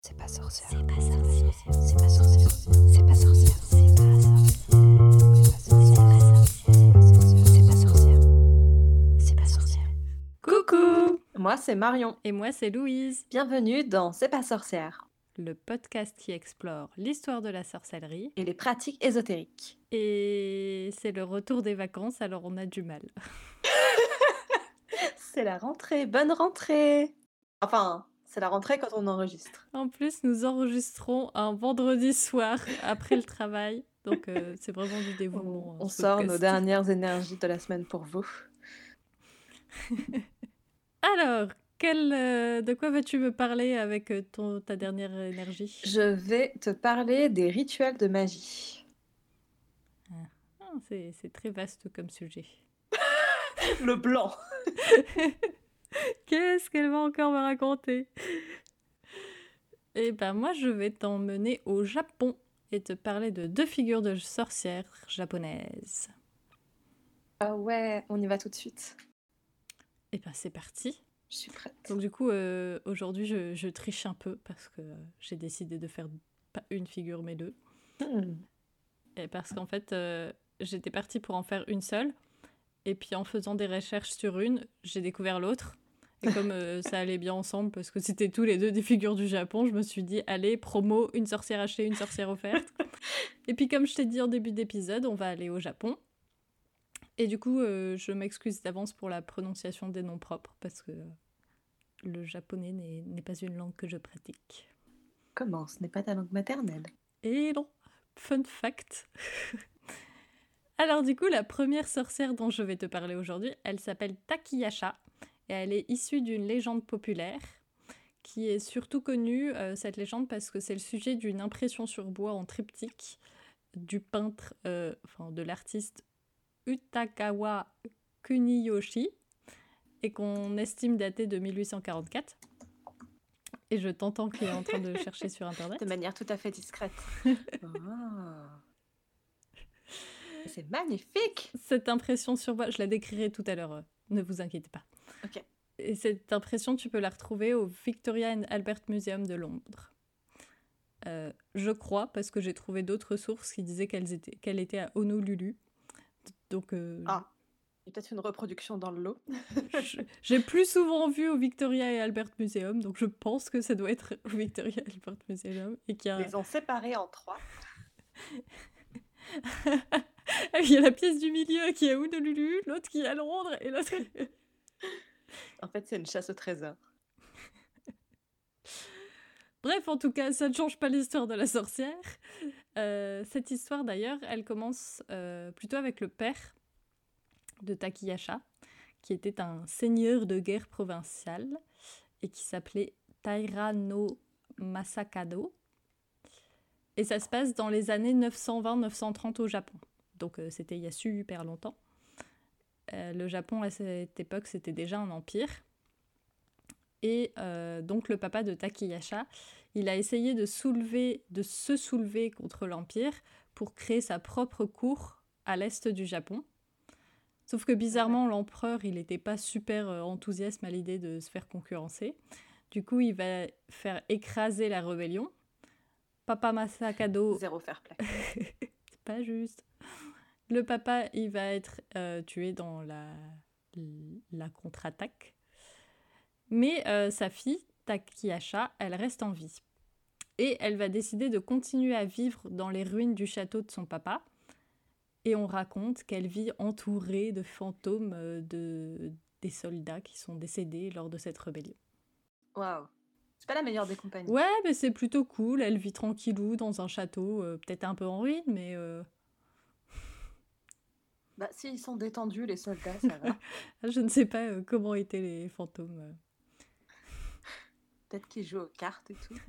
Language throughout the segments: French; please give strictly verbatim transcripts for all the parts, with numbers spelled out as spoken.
C'est pas sorcière. C'est pas sorcière. C'est pas sorcière. C'est pas sorcière. C'est pas sorcière. C'est pas sorcière. Coucou! Moi, c'est Marion. Et moi, c'est Louise, Bienvenue dans C'est pas sorcière le podcast qui explore l'histoire de la sorcellerie. et les pratiques ésotériques. Et c'est le retour des vacances, alors on a du mal. C'est la rentrée. Bonne rentrée! Enfin, c'est la rentrée quand on enregistre. En plus, nous enregistrons un vendredi soir après le travail. Donc, euh, c'est vraiment du dévouement. On, hein, on ce sort nos podcast. dernières énergies de la semaine pour vous. Alors, quel, euh, de quoi vas-tu me parler avec euh, ton, ta dernière énergie? Je vais te parler des rituels de magie. Ah, c'est, c'est très vaste comme sujet. Le blanc. Qu'est-ce qu'elle va encore me raconter? Eh ben moi, je vais t'emmener au Japon et te parler de deux figures de sorcières japonaises. Ah ouais, on y va tout de suite. Eh ben c'est parti. Je suis prête. Donc du coup, euh, aujourd'hui, je, je triche un peu parce que euh, j'ai décidé de faire pas une figure mais deux. Hmm. Et parce qu'en fait, euh, j'étais partie pour en faire une seule. Et puis en faisant des recherches sur une, j'ai découvert l'autre. Et comme euh, ça allait bien ensemble, parce que c'était tous les deux des figures du Japon, je me suis dit, allez, promo, une sorcière achetée, une sorcière offerte. Et puis comme je t'ai dit en début d'épisode, on va aller au Japon. Et du coup, euh, je m'excuse d'avance pour la prononciation des noms propres, parce que euh, le japonais n'est, n'est pas une langue que je pratique. Comment? Ce n'est pas ta langue maternelle. Et non, fun fact. Alors du coup, la première sorcière dont je vais te parler aujourd'hui, elle s'appelle Takiyasha. Et elle est issue d'une légende populaire qui est surtout connue, euh, cette légende, parce que c'est le sujet d'une impression sur bois en triptyque du peintre, euh, enfin de l'artiste Utagawa Kuniyoshi, et qu'on estime dater de mille huit cent quarante-quatre. Et je t'entends qu'il est en train de chercher sur internet. De manière tout à fait discrète. Ah. C'est magnifique! Cette impression sur bois, je la décrirai tout à l'heure, euh, ne vous inquiétez pas. Ok. Et cette impression, tu peux la retrouver au Victoria and Albert Museum de Londres. Euh, je crois, parce que j'ai trouvé d'autres sources qui disaient qu'elle était, qu'elle était à Honolulu. Donc, euh, Ah, il y a peut-être une reproduction dans le lot. je- j'ai plus souvent vu au Victoria et Albert Museum, donc je pense que ça doit être au Victoria et Albert Museum. Et qu'il y a... Ils ont séparé en trois. Il y a la pièce du milieu qui est à Honolulu, l'autre qui est à Londres, et l'autre... En fait, c'est une chasse au trésor. Bref, en tout cas, ça ne change pas l'histoire de la sorcière. Euh, cette histoire, d'ailleurs, elle commence euh, plutôt avec le père de Takiyasha, qui était un seigneur de guerre provincial et qui s'appelait Taira no Masakado. Et ça se passe dans les années neuf cent vingt neuf cent trente au Japon. Donc euh, c'était il y a super longtemps. Euh, le Japon, à cette époque, c'était déjà un empire. Et euh, donc le papa de Takiyasha, il a essayé de, soulever, de se soulever contre l'Empire pour créer sa propre cour à l'est du Japon. Sauf que bizarrement, l'empereur, il n'était pas super euh, enthousiaste à l'idée de se faire concurrencer. Du coup, il va faire écraser la rébellion. Papa Masakado... Zéro fair play. C'est pas juste. Le papa, il va être euh, tué dans la, la contre-attaque. Mais euh, sa fille, Takiyasha, elle reste en vie. Et elle va décider de continuer à vivre dans les ruines du château de son papa. Et on raconte qu'elle vit entourée de fantômes euh, de, des soldats qui sont décédés lors de cette rébellion. Waouh. C'est pas la meilleure des compagnies. Ouais, mais c'est plutôt cool. Elle vit tranquillou dans un château, euh, peut-être un peu en ruine, mais... Euh... Bah, s'ils sont détendus, les soldats, ça va. Je ne sais pas euh, comment étaient les fantômes. euh. Peut-être qu'ils jouent aux cartes et tout.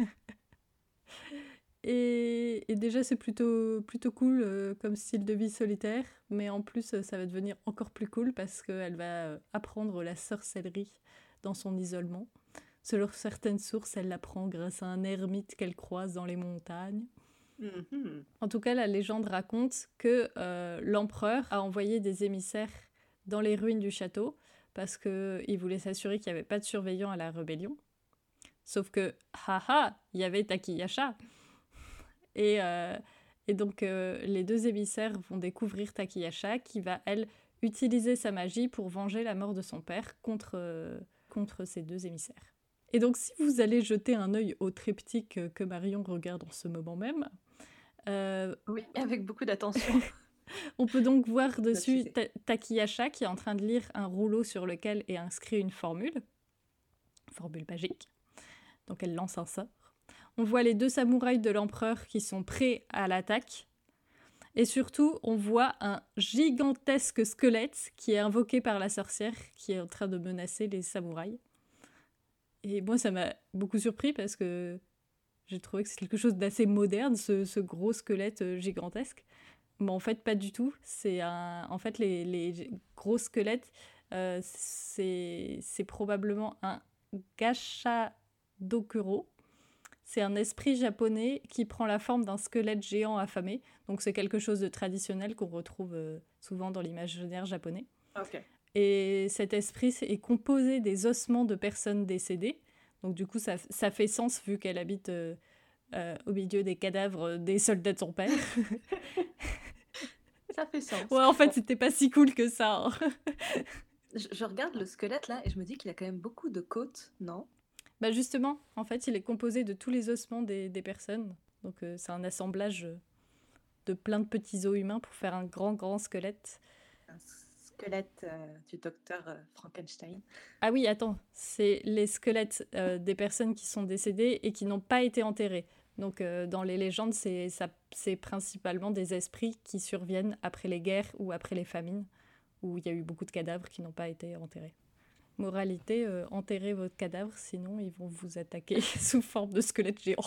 Et, et déjà, c'est plutôt, plutôt cool euh, comme style de vie solitaire, mais en plus, euh, ça va devenir encore plus cool parce qu'elle va euh, apprendre la sorcellerie dans son isolement. Selon certaines sources, elle l'apprend grâce à un ermite qu'elle croise dans les montagnes. Mm-hmm. En tout cas, la légende raconte que euh, l'empereur a envoyé des émissaires dans les ruines du château parce qu'il voulait s'assurer qu'il n'y avait pas de surveillants à la rébellion. Sauf que, haha, il y avait Takiyasha. Et, euh, et donc, euh, les deux émissaires vont découvrir Takiyasha, qui va, elle, utiliser sa magie pour venger la mort de son père contre, euh, contre ces deux émissaires. Et donc, si vous allez jeter un œil au triptyque que Marion regarde en ce moment même, euh, Oui, avec beaucoup d'attention. on peut donc voir dessus Notifié. Ta- Takiyasha qui est en train de lire un rouleau sur lequel est inscrit une formule, formule magique. Donc elle lance un sort. On voit les deux samouraïs de l'empereur qui sont prêts à l'attaque. Et surtout, on voit un gigantesque squelette qui est invoqué par la sorcière qui est en train de menacer les samouraïs. Et moi, ça m'a beaucoup surpris parce que j'ai trouvé que c'est quelque chose d'assez moderne, ce, ce gros squelette euh, gigantesque. Mais en fait, pas du tout. C'est un... En fait, les, les gros squelettes, euh, c'est... c'est probablement un Gashadokuro. C'est un esprit japonais qui prend la forme d'un squelette géant affamé. Donc c'est quelque chose de traditionnel qu'on retrouve euh, souvent dans l'imaginaire japonais. Ok. Et cet esprit est composé des ossements de personnes décédées. Donc du coup, ça, ça fait sens vu qu'elle habite euh, euh, au milieu des cadavres des soldats de son père. Ça fait sens. Ouais, en fait, Bon, c'était pas si cool que ça. hein. je, je regarde le squelette là et je me dis qu'il a quand même beaucoup de côtes, non? Bah justement, en fait, il est composé de tous les ossements des, des personnes. Donc euh, c'est un assemblage euh, de plein de petits os humains pour faire un grand, grand squelette. Un squelette euh, du docteur euh, Frankenstein. Ah oui, attends, c'est les squelettes euh, des personnes qui sont décédées et qui n'ont pas été enterrées. Donc euh, dans les légendes, c'est, ça, c'est principalement des esprits qui surviennent après les guerres ou après les famines, où il y a eu beaucoup de cadavres qui n'ont pas été enterrés. Moralité, euh, enterrez votre cadavre, sinon ils vont vous attaquer sous forme de squelette géant.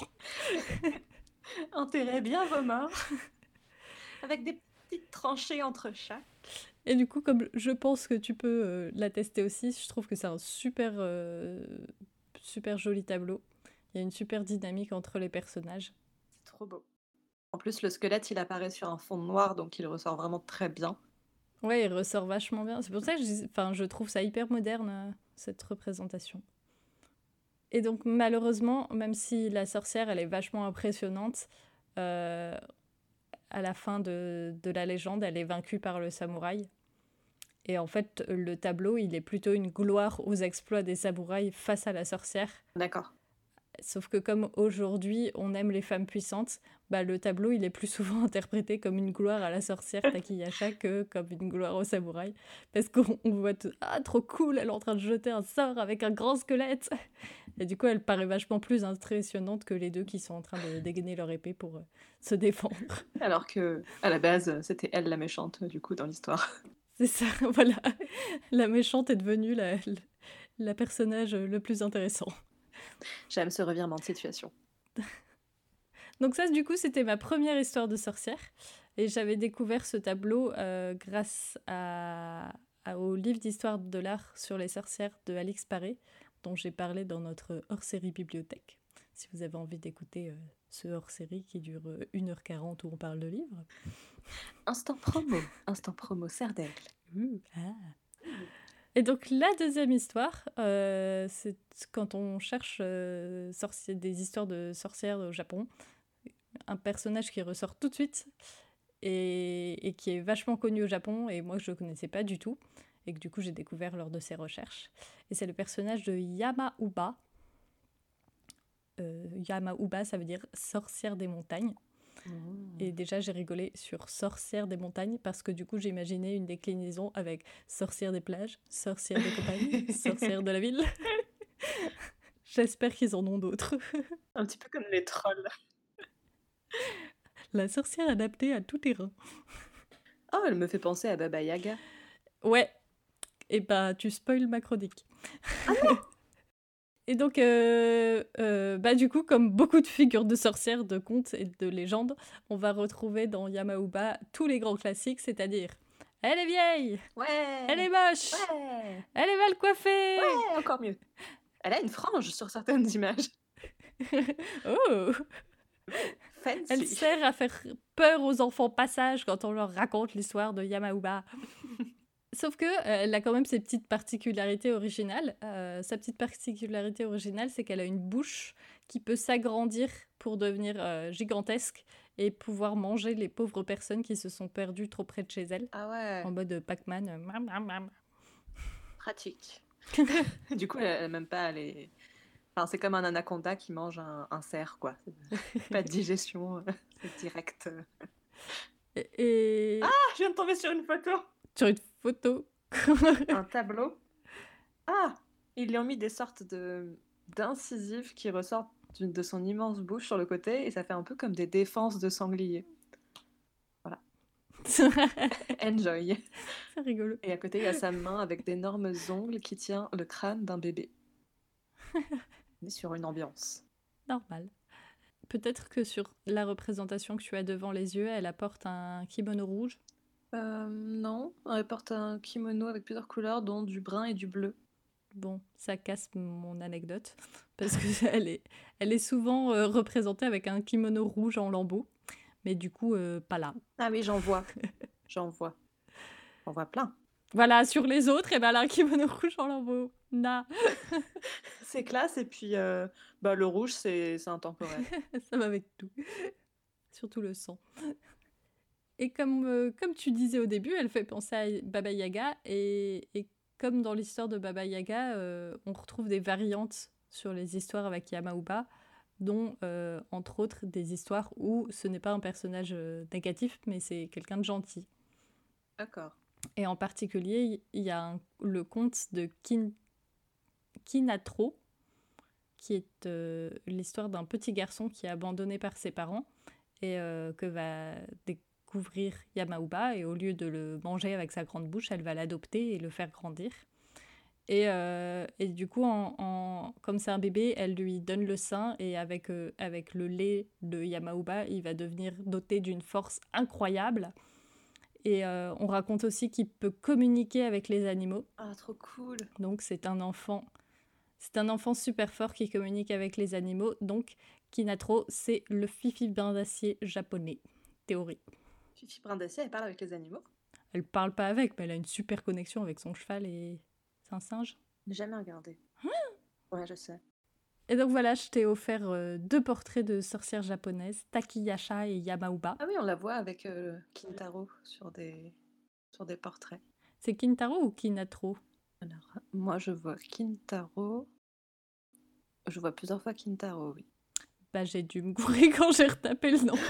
Enterrez bien vos morts. Avec des petites tranchées entre chaque. Et du coup, comme je pense que tu peux euh, l'attester aussi, je trouve que c'est un super, euh, super joli tableau. Il y a une super dynamique entre les personnages. C'est trop beau. En plus, le squelette, il apparaît sur un fond noir, donc il ressort vraiment très bien. Ouais, il ressort vachement bien. C'est pour ça que je, dis- enfin, je trouve ça hyper moderne, euh, cette représentation. Et donc, malheureusement, même si la sorcière, elle est vachement impressionnante, euh, à la fin de, de la légende, elle est vaincue par le samouraï. Et en fait, le tableau, il est plutôt une gloire aux exploits des samouraïs face à la sorcière. D'accord. Sauf que comme aujourd'hui, on aime les femmes puissantes, bah, le tableau, il est plus souvent interprété comme une gloire à la sorcière Takiyasha que comme une gloire au samouraï. Parce qu'on on voit tout, ah, trop cool, elle est en train de jeter un sort avec un grand squelette. Et du coup, elle paraît vachement plus impressionnante que les deux qui sont en train de dégainer leur épée pour euh, se défendre. Alors que, à la base, c'était elle la méchante, du coup, dans l'histoire. C'est ça, voilà. La méchante est devenue la, la personnage le plus intéressant. J'aime ce revirement de situation. Donc ça, du coup, c'était ma première histoire de sorcière. Et j'avais découvert ce tableau euh, grâce à, à- au livre d'histoire de l'art sur les sorcières de Alix Paré, dont j'ai parlé dans notre hors-série bibliothèque. Si vous avez envie d'écouter euh, ce hors-série qui dure euh, une heure quarante où on parle de livres. Instant promo. Instant promo, serre d'aigle. Ouh, ah. Et donc la deuxième histoire, euh, c'est quand on cherche euh, sorci- des histoires de sorcières au Japon, un personnage qui ressort tout de suite et, et qui est vachement connu au Japon et moi je ne connaissais pas du tout et que du coup j'ai découvert lors de ces recherches. Et c'est le personnage de Yamauba. Euh, Yamauba, ça veut dire sorcière des montagnes. Et déjà, j'ai rigolé sur sorcière des montagnes parce que du coup, j'ai imaginé une déclinaison avec sorcière des plages, sorcière des campagnes, sorcière de la ville. J'espère qu'ils en ont d'autres. Un petit peu comme les trolls. La sorcière adaptée à tout terrain. Oh, elle me fait penser à Baba Yaga. Ouais, et bah tu spoil ma chronique. Et donc, euh, euh, bah du coup, comme beaucoup de figures de sorcières, de contes et de légendes, on va retrouver dans Yamauba tous les grands classiques, c'est-à-dire elle est vieille, Ouais. elle est moche, Ouais. elle est mal coiffée. Ouais, encore mieux. Elle a une frange sur certaines images. Oh, Fancy. elle sert à faire peur aux enfants passage quand on leur raconte l'histoire de Yamauba. Sauf que euh, elle a quand même ses petites particularités originales. Euh, sa petite particularité originale, c'est qu'elle a une bouche qui peut s'agrandir pour devenir euh, gigantesque et pouvoir manger les pauvres personnes qui se sont perdues trop près de chez elle. Ah ouais, En mode Pac-Man. euh, mam, mam, mam. pratique. Du coup, elle, elle même pas les. Enfin, c'est comme un anaconda qui mange un, un cerf, quoi. Pas de digestion, euh, c'est direct. euh. Et, et Ah, je viens de tomber sur une photo. sur une photo. Un tableau. Ah, ils lui ont mis des sortes de d'incisives qui ressortent d'une- de son immense bouche sur le côté et ça fait un peu comme des défenses de sanglier. C'est Enjoy. rigolo. Et à côté, il y a sa main avec d'énormes ongles qui tient le crâne d'un bébé. On est sur une ambiance. Normal. Peut-être que sur la représentation que tu as devant les yeux, elle apporte un kimono rouge. Euh, non, elle porte un kimono avec plusieurs couleurs, dont du brun et du bleu. Bon, ça casse mon anecdote, parce que elle est, elle est souvent euh, représentée avec un kimono rouge en lambeaux, mais du coup, euh, pas là. Ah oui, j'en vois. J'en vois. J'en vois plein. Voilà, sur les autres, et ben là, un kimono rouge en lambeaux. Na. C'est classe, et puis euh, bah, le rouge, c'est c'est intemporel. Ça va avec tout. Surtout le sang. Et comme, euh, comme tu disais au début, elle fait penser à Baba Yaga, et, et comme dans l'histoire de Baba Yaga, euh, on retrouve des variantes sur les histoires avec Yamaouba, dont, euh, entre autres, des histoires où ce n'est pas un personnage euh, négatif, mais c'est quelqu'un de gentil. D'accord. Et en particulier, il y a un- le conte de Kin- Kinatro, qui est euh, l'histoire d'un petit garçon qui est abandonné par ses parents et euh, que va découvrir Yamaouba. Et au lieu de le manger avec sa grande bouche, elle va l'adopter et le faire grandir. Et, euh, et du coup, en, en- comme c'est un bébé, elle lui donne le sein et avec, euh, avec le lait de Yamaouba, il va devenir doté d'une force incroyable. Et euh, on raconte aussi qu'il peut communiquer avec les animaux. Ah, trop cool. Donc c'est un enfant, c'est un enfant super fort qui communique avec les animaux. Donc Kinatro, c'est le Fifi Brin d'Acier japonais. Théorie. Fifi Brin d'Acier, elle parle avec les animaux? Elle parle pas avec, mais elle a une super connexion avec son cheval et c'est un singe. J'ai jamais regardé. Ouais, je sais. Et donc voilà, je t'ai offert euh, deux portraits de sorcières japonaises, Takiyasha et Yamaouba. Ah oui, on la voit avec euh, Kintaro sur des, sur des portraits. C'est Kintaro ou Kinatro? Alors, moi, je vois Kintaro. Je vois plusieurs fois Kintaro, oui. Bah j'ai dû me gourer quand j'ai retapé le nom.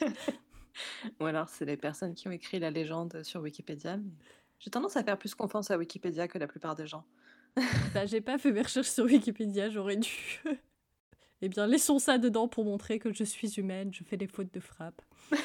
Ou alors, c'est les personnes qui ont écrit la légende sur Wikipédia. Mais j'ai tendance à faire plus confiance à Wikipédia que la plupart des gens. Bah j'ai pas fait mes recherches sur Wikipédia, j'aurais dû. Eh bien laissons ça dedans pour montrer que je suis humaine, je fais des fautes de frappe.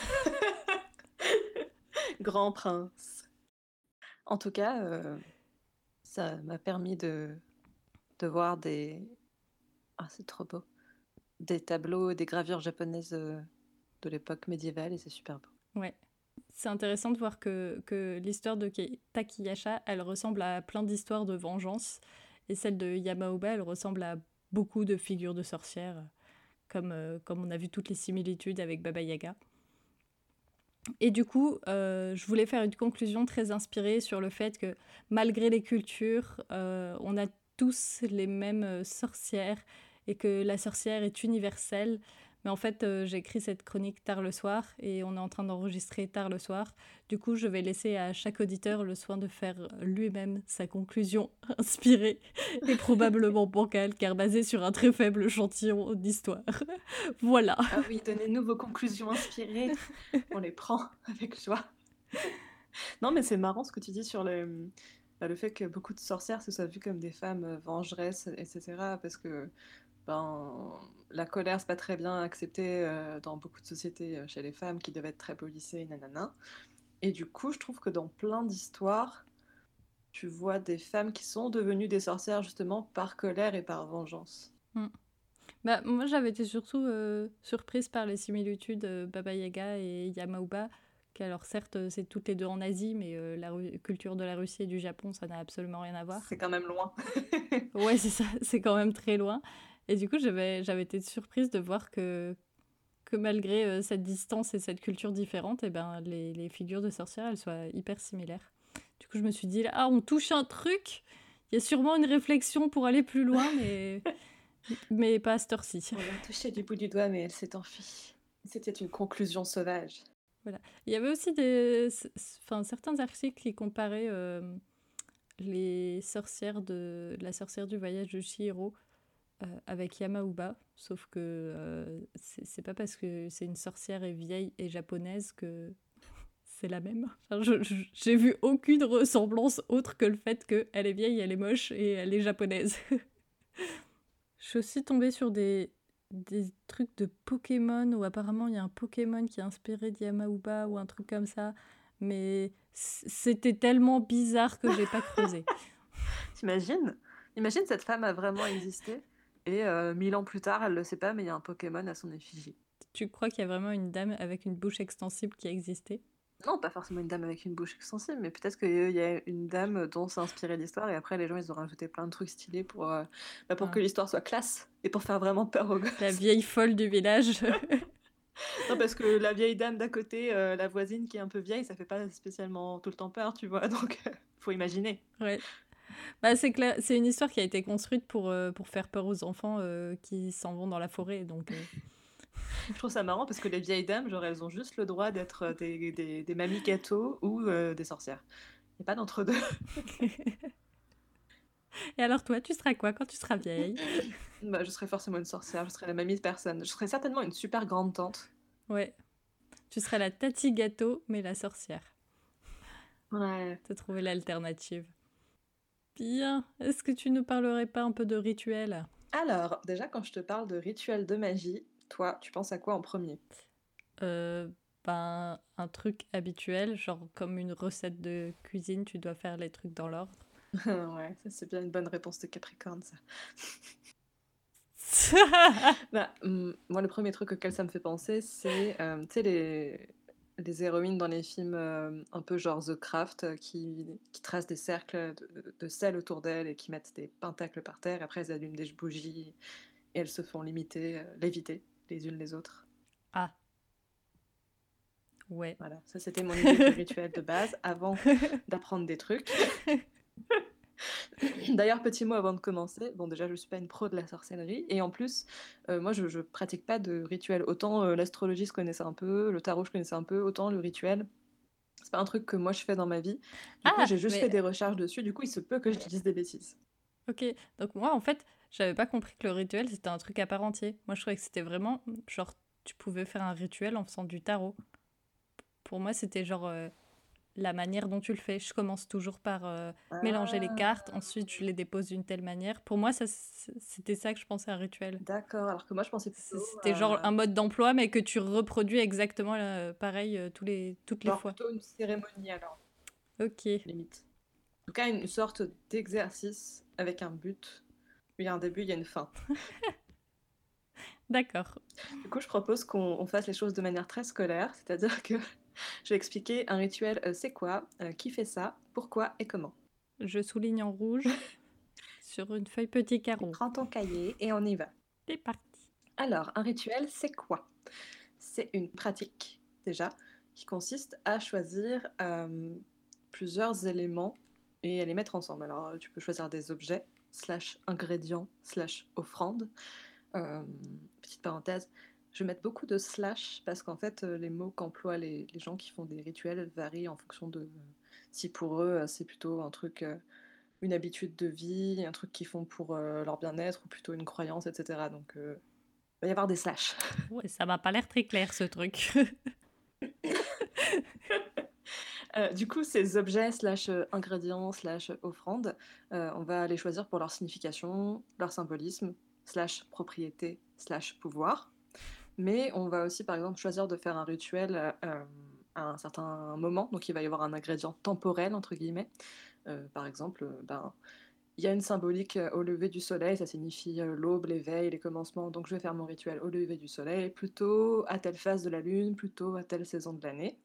Grand prince. En tout cas, euh, ça m'a permis de, de voir des... Ah, c'est trop beau. Des tableaux, des gravures japonaises euh, de l'époque médiévale et c'est super beau. Ouais. C'est intéressant de voir que, que l'histoire de Ke- Takiyasha, elle ressemble à plein d'histoires de vengeance. Et celle de Yamaoba, elle ressemble à beaucoup de figures de sorcières, comme, euh, comme on a vu toutes les similitudes avec Baba Yaga. Et du coup, euh, je voulais faire une conclusion très inspirée sur le fait que malgré les cultures, euh, on a tous les mêmes euh, sorcières et que la sorcière est universelle. Mais en fait, euh, j'ai écrit cette chronique tard le soir et on est en train d'enregistrer tard le soir. Du coup, je vais laisser à chaque auditeur le soin de faire lui-même sa conclusion inspirée et probablement bancale, car basée sur un très faible échantillon d'histoire. Voilà. Ah oui, donnez-nous vos conclusions inspirées. On les prend avec joie. Non, mais c'est marrant ce que tu dis sur le, bah, le fait que beaucoup de sorcières se soient vues comme des femmes euh, vengeresses, et cetera. Parce que ben, la colère, c'est pas très bien accepté euh, dans beaucoup de sociétés euh, chez les femmes qui devaient être très policées, nanana. Et du coup, je trouve que dans plein d'histoires, tu vois des femmes qui sont devenues des sorcières justement par colère et par vengeance. Mm. Bah, moi, j'avais été surtout euh, surprise par les similitudes euh, Baba Yaga et Yamaouba, qui alors certes, euh, c'est toutes les deux en Asie, mais euh, la Ru- culture de la Russie et du Japon, ça n'a absolument rien à voir. C'est quand même loin. Ouais, c'est ça, c'est quand même très loin. Et du coup, j'avais, j'avais été surprise de voir que, que malgré euh, cette distance et cette culture différente, eh ben, les, les figures de sorcières, elles soient hyper similaires. Du coup, je me suis dit, là, ah, on touche un truc, il y a sûrement une réflexion pour aller plus loin, mais, mais pas à cette heure-ci. On l'a touchée du bout du doigt, mais elle s'est enfuie. C'était une conclusion sauvage. Voilà. Il y avait aussi des, c- c- enfin, certains articles qui comparaient euh, les sorcières de la sorcière du voyage de Chihiro euh, avec Yamauba, sauf que euh, c'est c'est pas parce que c'est une sorcière et vieille et japonaise que c'est la même. Enfin, je- je- j'ai vu aucune ressemblance autre que le fait qu'elle est vieille, elle est moche et elle est japonaise. Je suis aussi tombée sur des, des trucs de Pokémon où apparemment il y a un Pokémon qui est inspiré d'Yamauba ou un truc comme ça, mais c- c'était tellement bizarre que j'ai pas creusé. T'imagines? Imagine cette femme a vraiment existé et euh, mille ans plus tard, elle le sait pas, mais il y a un Pokémon à son effigie. Tu crois qu'il y a vraiment une dame avec une bouche extensible qui a existé? Non, pas forcément une dame avec une bouche extensible, mais peut-être qu'il y a une dame dont s'est inspirée l'histoire et après les gens ils ont rajouté plein de trucs stylés pour, euh, bah, pour Ah. que l'histoire soit classe et pour faire vraiment peur aux gosses. La vieille folle du village. Non, parce que la vieille dame d'à côté, euh, la voisine qui est un peu vieille, ça fait pas spécialement tout le temps peur, tu vois, donc euh, faut imaginer. Ouais. Bah, c'est clair, c'est une histoire qui a été construite pour, euh, pour faire peur aux enfants euh, qui s'en vont dans la forêt. Donc, euh, Je trouve ça marrant parce que les vieilles dames, genre, elles ont juste le droit d'être euh, des, des, des mamies gâteaux ou euh, des sorcières. Il n'y a pas d'entre-deux. Et alors toi, tu seras quoi quand tu seras vieille? Bah, je serais forcément une sorcière, je serais la mamie de personne. Je serais certainement une super grande tante. Ouais. Tu seras la Tati Gâteau, mais la sorcière. Ouais. T'as trouvé l'alternative. Bien. Est-ce que tu nous parlerais pas un peu de rituel? Alors, déjà, quand je te parle de rituel de magie, toi, tu penses à quoi en premier? Euh, ben, un truc habituel, genre comme une recette de cuisine, tu dois faire les trucs dans l'ordre. Ouais, ça c'est bien une bonne réponse de Capricorne, ça. Bah, hum, moi, le premier truc auquel ça me fait penser, c'est, euh, tu sais, les, les héroïnes dans les films euh, un peu genre The Craft, euh, qui, qui tracent des cercles de, de sel autour d'elles et qui mettent des pentacles par terre. Après, elles allument des bougies et elles se font limiter, euh, léviter les unes les autres. Ah, ouais. Voilà, ça c'était mon idée du rituel de base avant d'apprendre des trucs. D'ailleurs, petit mot avant de commencer. Bon, déjà, je ne suis pas une pro de la sorcellerie. Et en plus, euh, moi, je ne pratique pas de rituel. Autant euh, l'astrologie, je connaissais un peu, le tarot, je connaissais un peu, autant le rituel, c'est pas un truc que moi, je fais dans ma vie. Du coup, Ah, j'ai juste fait mais des recherches dessus. Du coup, il se peut que je dise des bêtises. ok. Donc moi, en fait, j'avais pas compris que le rituel, c'était un truc à part entier. Moi, je croyais que c'était vraiment, genre, tu pouvais faire un rituel en faisant du tarot. Pour moi, c'était genre euh, la manière dont tu le fais. Je commence toujours par euh, mélanger les cartes, Ah, ensuite je les dépose d'une telle manière. Pour moi, ça, c- c'était ça que je pensais à un rituel. d'accord. Alors que moi, je pensais C- plutôt C'était genre à... un mode d'emploi, mais que tu reproduis exactement euh, pareil euh, tous les, toutes les Genre fois. plutôt une cérémonie, alors, Ok, limite. En tout cas, une sorte d'exercice avec un but. Il y a un début, il y a une fin. d'accord. Du coup, je propose qu'on on fasse les choses de manière très scolaire, c'est-à-dire que je vais expliquer un rituel, euh, c'est quoi, euh, qui fait ça, pourquoi et comment. Je souligne en rouge sur une feuille petit Tu carreau. prends ton cahier et on y va. C'est parti. Alors, un rituel, c'est quoi? C'est une pratique, déjà, qui consiste à choisir euh, plusieurs éléments et à les mettre ensemble. Alors, tu peux choisir des objets, slash ingrédients, slash offrandes. Euh, petite parenthèse, je vais mettre beaucoup de slash parce qu'en fait, euh, les mots qu'emploient les, les gens qui font des rituels varient en fonction de si pour eux, euh, c'est plutôt un truc, euh, une habitude de vie, un truc qu'ils font pour euh, leur bien-être ou plutôt une croyance, et cetera. Donc, euh, il va y avoir des slash. Ouais, ça m'a pas l'air très clair ce truc. Euh, du coup, ces objets slash euh, ingrédients slash offrandes, euh, on va les choisir pour leur signification, leur symbolisme, slash propriété, slash pouvoir. Mais on va aussi, par exemple, choisir de faire un rituel euh, à un certain moment. Donc, il va y avoir un ingrédient temporel, entre guillemets. Euh, par exemple, euh, ben, il y a une symbolique euh, au lever du soleil, ça signifie euh, l'aube, l'éveil, les commencements. Donc, je vais faire mon rituel au lever du soleil, plutôt à telle phase de la lune, plutôt à telle saison de l'année.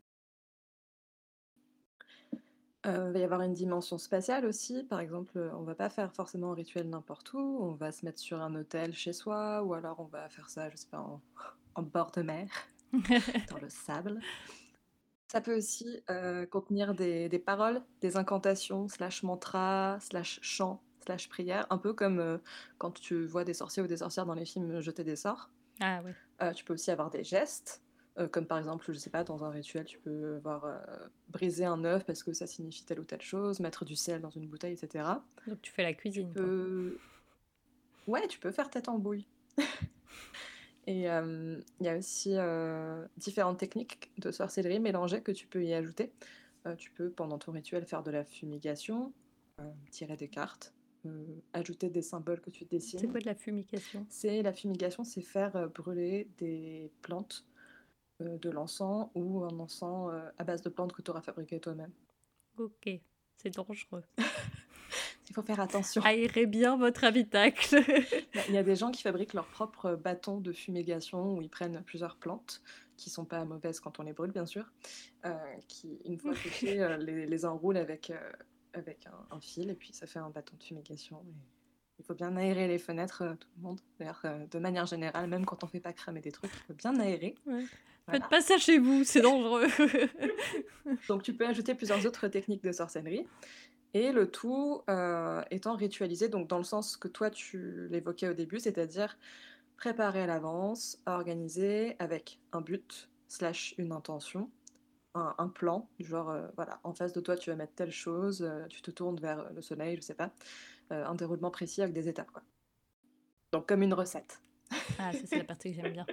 Euh, il va y avoir une dimension spatiale aussi. Par exemple, euh, on va pas faire forcément un rituel n'importe où. On va se mettre sur un hôtel chez soi, ou alors on va faire ça, je sais pas, en, en bord de mer, dans le sable. Ça peut aussi euh, contenir des, des paroles, des incantations, slash mantra, slash chant, slash prière, un peu comme euh, quand tu vois des sorciers ou des sorcières dans les films jeter des sorts. Ah ouais. Euh, tu peux aussi avoir des gestes, euh, comme par exemple, je sais pas, dans un rituel, tu peux avoir euh, briser un œuf parce que ça signifie telle ou telle chose, mettre du sel dans une bouteille, et cetera. Donc tu fais la Tu cuisine, quoi. peux... Ouais, tu peux faire tête en bouille. Et euh, il y a aussi euh, différentes techniques de sorcellerie mélangées que tu peux y ajouter. Euh, tu peux, pendant ton rituel, faire de la fumigation, euh, tirer des cartes, euh, ajouter des symboles que tu C'est dessines. quoi de la fumigation? C'est la fumigation, c'est faire euh, brûler des plantes, euh, de l'encens ou un encens euh, à base de plantes que tu auras fabriqué toi-même. Ok, c'est dangereux. Il faut faire attention. Aérez bien votre habitacle. Il y a des gens qui fabriquent leur propre bâton de fumigation où ils prennent plusieurs plantes qui sont pas mauvaises quand on les brûle, bien sûr, euh, qui, une fois séchées, euh, les, les enroulent avec, euh, avec un, un fil et puis ça fait un bâton de fumigation. Et il faut bien aérer les fenêtres, euh, tout le monde. D'ailleurs, euh, de manière générale, même quand on fait pas cramer des trucs, il faut bien aérer. Ouais. Voilà. Faites pas ça chez vous, c'est dangereux. Donc tu peux ajouter plusieurs autres techniques de sorcellerie. Et le tout euh, étant ritualisé, donc dans le sens que toi tu l'évoquais au début, c'est-à-dire préparé à l'avance, organisé avec un but, slash une intention, un, un plan, du genre, euh, voilà, en face de toi tu vas mettre telle chose, euh, tu te tournes vers le soleil, je sais pas, euh, un déroulement précis avec des étapes, quoi. Donc comme une recette. Ah, ça c'est la partie que j'aime bien.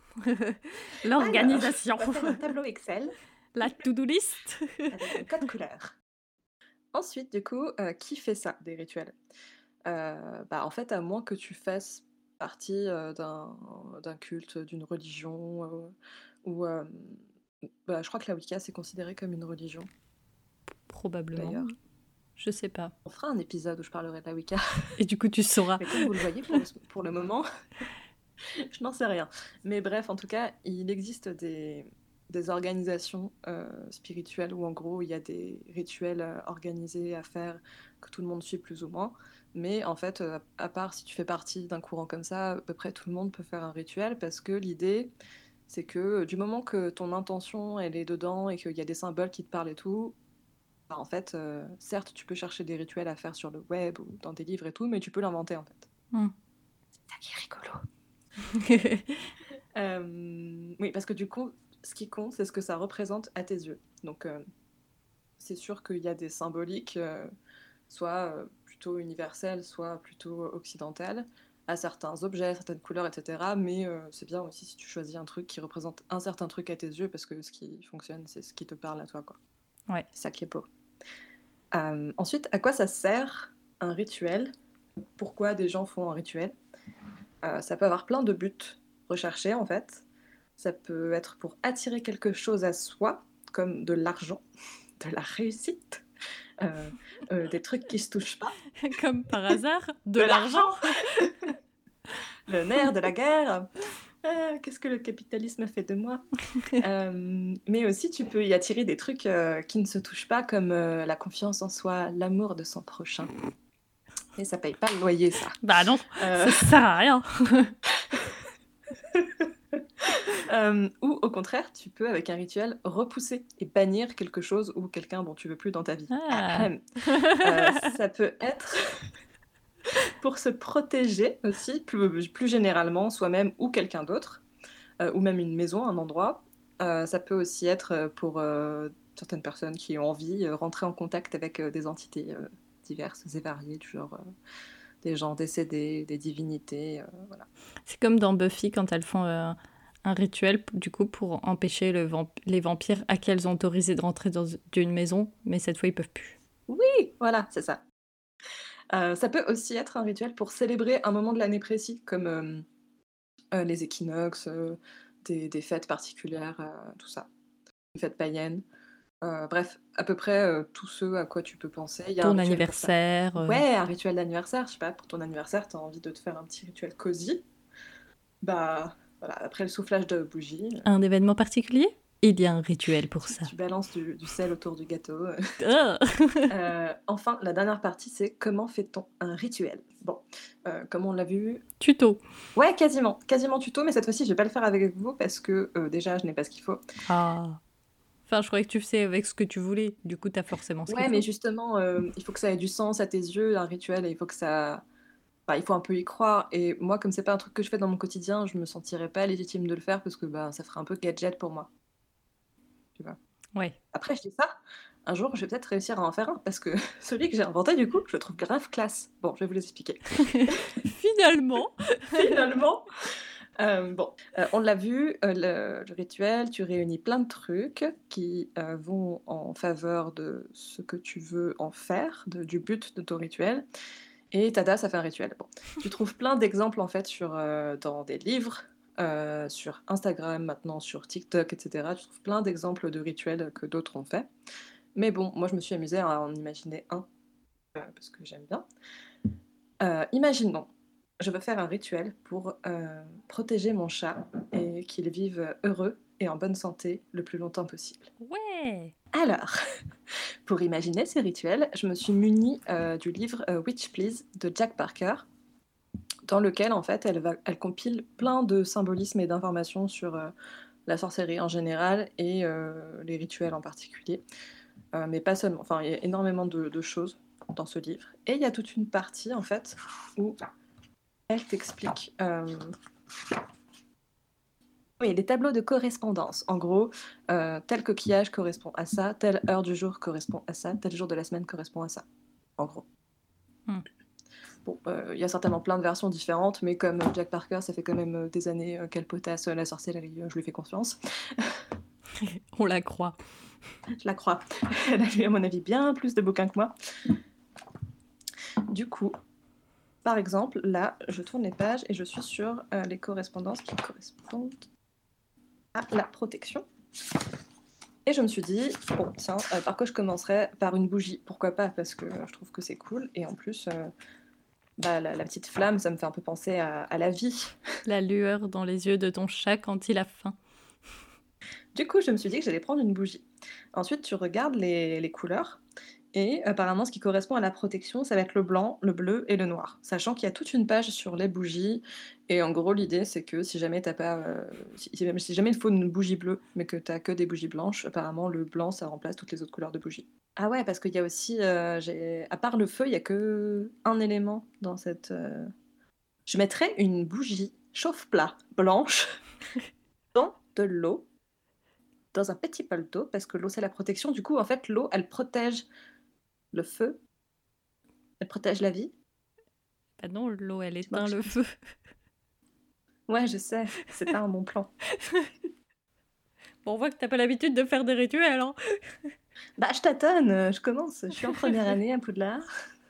L'organisation. Alors, on va faire un tableau Excel La to-do list. avec un code couleur. Ensuite, du coup, euh, qui fait ça, des rituels euh, bah, en fait, à moins que tu fasses partie euh, d'un d'un culte, d'une religion, euh, ou... euh, bah, je crois que la Wicca, c'est considéré comme une religion, Probablement. d'ailleurs. Oui. Je sais pas. On fera un épisode où je parlerai de la Wicca. Et du coup, tu sauras. Mais comme vous le voyez, pour le, pour le moment, je n'en sais rien. Mais bref, en tout cas, il existe des, des organisations euh, spirituelles où, en gros, il y a des rituels euh, organisés à faire que tout le monde suit plus ou moins. Mais en fait, euh, à part si tu fais partie d'un courant comme ça, à peu près tout le monde peut faire un rituel parce que l'idée, c'est que euh, du moment que ton intention, elle est dedans et qu'il y a des symboles qui te parlent et tout, bah, en fait, euh, certes, tu peux chercher des rituels à faire sur le web ou dans des livres et tout, mais tu peux l'inventer en fait. Hmm. C'est ça qui est rigolo. Euh, oui, parce que du coup, ce qui compte, c'est ce que ça représente à tes yeux. Donc, euh, c'est sûr qu'il y a des symboliques, euh, soit euh, plutôt universelles, soit plutôt occidentales, à certains objets, certaines couleurs, et cetera. Mais euh, c'est bien aussi si tu choisis un truc qui représente un certain truc à tes yeux, parce que ce qui fonctionne, c'est ce qui te parle à toi, quoi. Ouais. C'est ça qui est beau. Euh, ensuite, à quoi ça sert un rituel? Pourquoi des gens font un rituel? Euh, ça peut avoir plein de buts recherchés en fait. Ça peut être pour attirer quelque chose à soi, comme de l'argent, de la réussite, euh, euh, des trucs qui se touchent pas. Comme par hasard, de, De l'argent. Le nerf de la guerre. Ah, qu'est-ce que le capitalisme fait de moi? Euh, mais aussi, tu peux y attirer des trucs euh, qui ne se touchent pas, comme euh, la confiance en soi, l'amour de son prochain. Et ça paye pas le loyer, ça. Bah non, Euh, ça sert à rien. euh, ou au contraire, tu peux, avec un rituel, repousser et bannir quelque chose ou quelqu'un dont tu veux plus dans ta vie. Ah. Euh, ça peut être pour se protéger aussi, plus, plus généralement, soi-même ou quelqu'un d'autre, euh, ou même une maison, un endroit. Euh, ça peut aussi être pour euh, certaines personnes qui ont envie de rentrer en contact avec euh, des entités euh, diverses et variées, du genre euh, des gens décédés, des divinités, euh, voilà. C'est comme dans Buffy quand elles font euh, un rituel du coup pour empêcher le vamp- les vampires à qui elles ont autorisé de rentrer dans une maison, mais cette fois ils peuvent plus. Oui, voilà, c'est ça. Euh, ça peut aussi être un rituel pour célébrer un moment de l'année précis, comme euh, euh, les équinoxes, euh, des, des fêtes particulières, euh, tout ça. Des fêtes païennes. Euh, bref, à peu près euh, tous ceux à quoi tu peux penser. Il y a Ton un rituel pour ça. anniversaire. euh, Ouais, un rituel d'anniversaire, je sais pas, pour ton anniversaire, t'as envie de te faire un petit rituel cosy. Bah, voilà, après le soufflage de bougies, euh, Un événement particulier? Il y a un rituel pour tu, ça. tu balances du, du sel autour du gâteau. Ah. Euh, enfin, la dernière partie, c'est comment fait-on un rituel? Bon, euh, comme on l'a vu, Tuto. ouais, quasiment, quasiment tuto, mais cette fois-ci, je vais pas le faire avec vous parce que euh, déjà, je n'ai pas ce qu'il faut. Ah. Enfin, je croyais que tu faisais avec ce que tu voulais. Du coup, t'as forcément ce qu'il Ouais, mais faut. justement, euh, il faut que ça ait du sens à tes yeux, un rituel, et il faut que ça... Enfin, il faut un peu y croire. Et moi, comme c'est pas un truc que je fais dans mon quotidien, je me sentirais pas légitime de le faire parce que bah, ça ferait un peu gadget pour moi. Tu vois. Ouais. Après, je dis ça, un jour, je vais peut-être réussir à en faire un parce que celui que j'ai inventé, du coup, je le trouve grave classe. Bon, je vais vous les expliquer. Finalement. Finalement, euh, bon, euh, on l'a vu, euh, le, le rituel, tu réunis plein de trucs qui euh, vont en faveur de ce que tu veux en faire, de- du but de ton rituel. Et tada, ça fait un rituel. Bon. Tu trouves plein d'exemples en fait sur, euh, dans des livres, euh, sur Instagram maintenant, sur TikTok, et cetera. Tu trouves plein d'exemples de rituels que d'autres ont fait. Mais bon, moi je me suis amusée à en imaginer un, euh, parce que j'aime bien. Euh, imaginons, je veux faire un rituel pour euh, protéger mon chat et qu'il vive heureux et en bonne santé le plus longtemps possible. Ouais. Alors, pour imaginer ces rituels, je me suis munie euh, du livre euh, Witch Please de Jack Parker, dans lequel en fait elle, va, elle compile plein de symbolismes et d'informations sur euh, la sorcellerie en général et euh, les rituels en particulier. Euh, mais pas seulement, enfin il y a énormément de, de choses dans ce livre. Et il y a toute une partie en fait où elle t'explique euh, oui, les tableaux de correspondance. En gros, euh, tel coquillage correspond à ça, telle heure du jour correspond à ça, tel jour de la semaine correspond à ça. En gros. Hmm. Bon, il euh, y a certainement plein de versions différentes, mais comme Jack Parker, ça fait quand même des années euh, qu'elle potasse la sorcellerie, je lui fais confiance. On la croit. Je la crois. Elle a lu, à mon avis, bien plus de bouquins que moi. Du coup, par exemple, là, je tourne les pages et je suis sur euh, les correspondances qui correspondent à la protection. Et je me suis dit, bon, tiens, euh, par quoi je commencerais? Par une bougie. Pourquoi pas? Parce que je trouve que c'est cool. Et en plus, euh, bah, la, la petite flamme, ça me fait un peu penser à, à la vie. La lueur dans les yeux de ton chat quand il a faim. Du coup, je me suis dit que j'allais prendre une bougie. Ensuite, tu regardes les, les couleurs. Et apparemment, ce qui correspond à la protection, ça va être le blanc, le bleu et le noir. Sachant qu'il y a toute une page sur les bougies. Et en gros, l'idée, c'est que si jamais t'as pas, euh, si, si jamais il faut une bougie bleue, mais que t'as que des bougies blanches, apparemment, le blanc, ça remplace toutes les autres couleurs de bougies. Ah ouais, parce qu'il y a aussi, euh, j'ai... à part le feu, il y a que un élément dans cette. euh, Je mettrais une bougie chauffe-plat blanche dans de l'eau, dans un petit bol d'eau, parce que l'eau, c'est la protection. Du coup, en fait, l'eau, elle protège le feu, elle protège la vie. Bah non, l'eau, elle Tu vois éteint que je le pense. feu. Ouais, je sais, c'est pas un bon plan. Bon, on voit que t'as pas l'habitude de faire des rituels, hein. Bah, je tâtonne, euh, je commence, je suis en première année à Poudlard.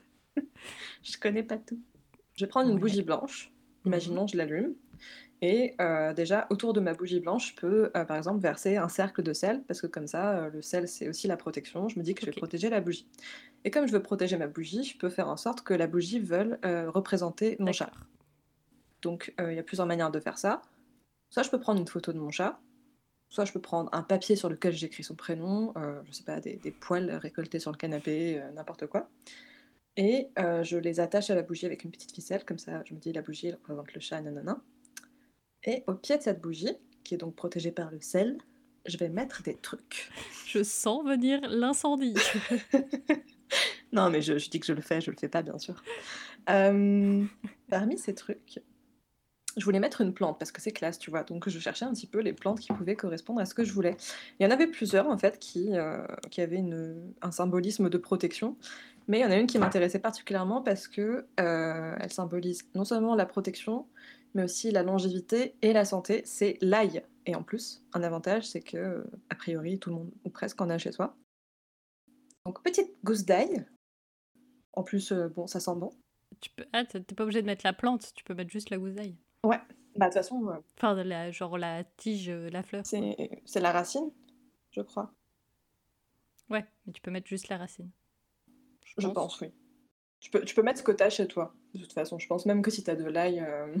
Je connais pas tout. Je vais prendre une Ouais. bougie blanche, Mhm. imaginons, je l'allume. Et euh, déjà, autour de ma bougie blanche, je peux, euh, par exemple, verser un cercle de sel, parce que comme ça, euh, le sel, c'est aussi la protection. Je me dis que je vais Ok. protéger la bougie. Et comme je veux protéger ma bougie, je peux faire en sorte que la bougie veuille euh, représenter mon chat. D'accord. Donc, euh, il y a plusieurs manières de faire ça. Soit je peux prendre une photo de mon chat, soit je peux prendre un papier sur lequel j'écris son prénom, euh, je sais pas, des, des poils récoltés sur le canapé, euh, n'importe quoi. Et euh, je les attache à la bougie avec une petite ficelle, comme ça je me dis la bougie elle représente le chat, nanana. Et au pied de cette bougie, qui est donc protégée par le sel, je vais mettre des trucs. Je sens venir l'incendie. Non mais je, je dis que je le fais, je le fais pas bien sûr. Euh, parmi ces trucs, je voulais mettre une plante parce que c'est classe, tu vois. Donc je cherchais un petit peu les plantes qui pouvaient correspondre à ce que je voulais. Il y en avait plusieurs en fait qui, euh, qui avaient une, un symbolisme de protection, mais il y en a une qui m'intéressait particulièrement parce que euh, elle symbolise non seulement la protection, mais aussi la longévité et la santé. C'est l'ail. Et en plus, un avantage, c'est que a priori tout le monde ou presque en a chez soi. Donc petite gousse d'ail. En plus, euh, bon, ça sent bon. Tu peux... Ah, t'es pas obligé de mettre la plante, tu peux mettre juste la gousaille. Ouais. Bah de toute façon, euh, Enfin, la, genre la tige, euh, la fleur. quoi. c'est c'est la racine, je crois. Ouais, mais tu peux mettre juste la racine. Je pense, oui. Tu peux, tu peux mettre ce que t'as chez toi, de toute façon. Je pense même que si t'as de l'ail, euh,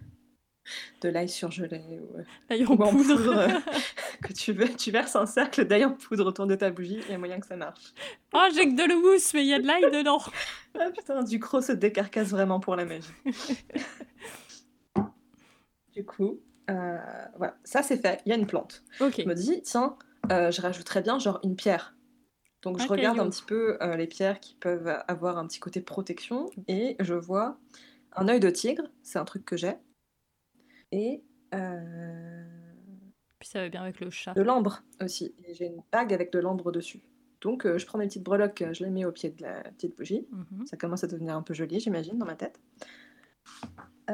de l'ail surgelé ou, euh, L'ail ou en en poudre. poudre, euh, que tu, veux, tu verses un cercle d'ail en poudre autour de ta bougie, il y a moyen que ça marche. Oh, j'ai que de l'houmous, mais il y a de l'ail dedans. Ah putain, Ducrot se décarcasse vraiment pour la magie. Du coup, euh, voilà, ça c'est fait, il y a une plante. Ok. Je me dis, tiens, euh, je rajouterais bien genre une pierre. Donc je Un regarde un caillou. petit peu euh, les pierres qui peuvent avoir un petit côté protection et je vois un œil de tigre, c'est un truc que j'ai, et euh, Puis ça va bien avec le chat. de l'ambre aussi. Et j'ai une bague avec de l'ambre dessus. Donc euh, je prends mes petites breloques, euh, je les mets au pied de la petite bougie. Mhm. Ça commence à devenir un peu joli, j'imagine, dans ma tête. Hop.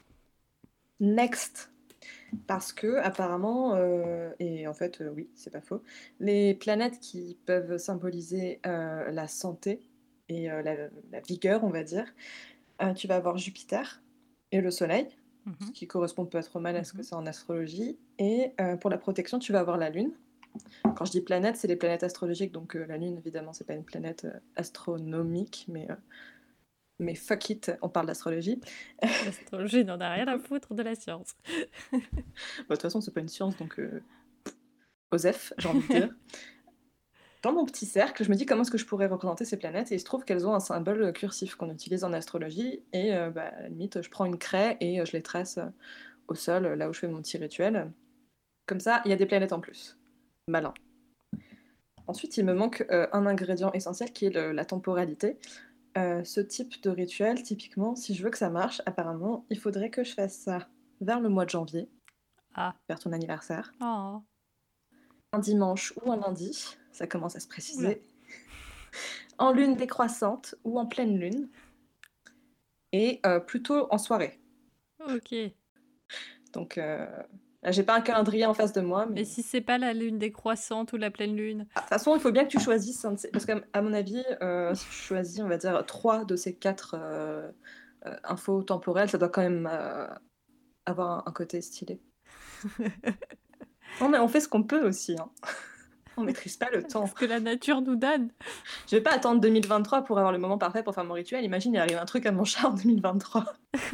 Next. Parce que apparemment, euh, et en fait euh, oui, c'est pas faux, les planètes qui peuvent symboliser euh, la santé et euh, la, la vigueur, on va dire, euh, tu vas avoir Jupiter et le Soleil, ce Mhm. qui correspond pas trop mal à ce que Mhm. c'est en astrologie. Et euh, pour la protection, tu vas avoir la Lune. Quand je dis planète, c'est les planètes astrologiques, donc euh, la Lune, évidemment, c'est pas une planète euh, astronomique, mais, euh, mais fuck it, on parle d'astrologie. L'astrologie n'en a Du rien à coup, foutre de la science. bah, de toute façon, c'est pas une science, donc euh, Osef, j'ai envie de dire. Dans mon petit cercle, je me dis comment est-ce que je pourrais représenter ces planètes, et il se trouve qu'elles ont un symbole cursif qu'on utilise en astrologie, et euh, bah, à la limite, je prends une craie et euh, je les trace euh, au sol, là où je fais mon petit rituel. Comme ça, il y a des planètes en plus. Malin. Ensuite, il me manque euh, un ingrédient essentiel qui est le- la temporalité. Euh, ce type de rituel, typiquement, si je veux que ça marche, apparemment, il faudrait que je fasse ça vers le mois de janvier, Ah. vers ton anniversaire, Oh. un dimanche ou un lundi, ça commence à se Oula. préciser, en lune décroissante ou en pleine lune, et euh, plutôt en soirée. Ok. Donc euh, là, j'ai pas un calendrier en face de moi, mais Mais de si c'est pas la lune décroissante ou la pleine lune. toute façon, il faut bien que tu choisisses, un de ces- parce qu'à à mon avis, euh, si tu choisis, on va dire, trois de ces quatre euh, euh, infos temporelles, ça doit quand même euh, avoir un, un côté stylé. Non, mais on fait ce qu'on peut aussi, hein. On maîtrise pas le temps. Ce que la nature nous donne. Je vais pas attendre deux mille vingt-trois pour avoir le moment parfait pour faire mon rituel. Imagine, il arrive un truc à mon chat en deux mille vingt-trois.